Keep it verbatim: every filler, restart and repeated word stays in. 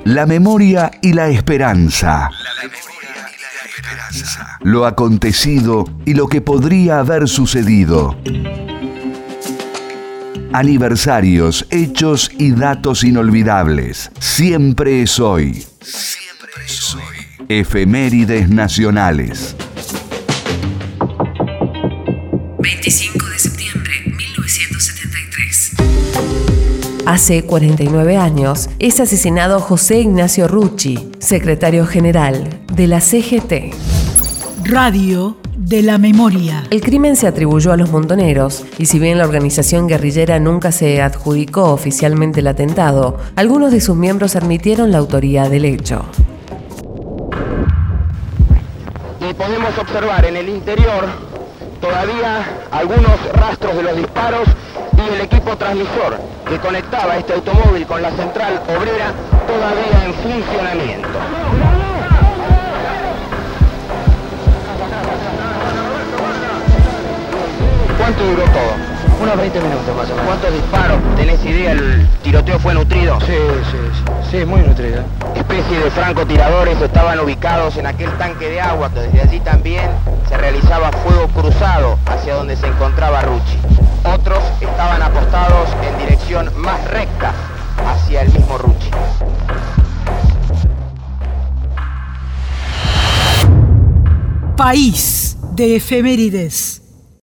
La memoria y la esperanza. La memoria y la esperanza. Lo acontecido y lo que podría haber sucedido. Aniversarios, hechos y datos inolvidables. Siempre es hoy. Siempre es hoy. Efemérides nacionales. veinticinco de septiembre de mil novecientos setenta y tres. Hace cuarenta y nueve años es asesinado José Ignacio Rucci, secretario general de la C G T. Radio de la memoria. El crimen se atribuyó a los montoneros, y si bien la organización guerrillera nunca se adjudicó oficialmente el atentado, algunos de sus miembros admitieron la autoría del hecho. Y podemos observar en el interior todavía algunos rastros de los disparos y el equipo transmisor que conectaba este automóvil con la central obrera todavía en funcionamiento. ¿Cuánto duró todo? Unos veinte minutos más o menos. ¿Cuántos disparos? ¿Tenés idea? ¿El tiroteo fue nutrido? Sí, sí, sí, sí, muy nutrido. Especie de francotiradores estaban ubicados en aquel tanque de agua, que desde allí también se realizaba fuego cruzado hacia donde se encontraba Rucci. Otros estaban apostados en dirección más recta hacia el mismo Rucci. País de efemérides.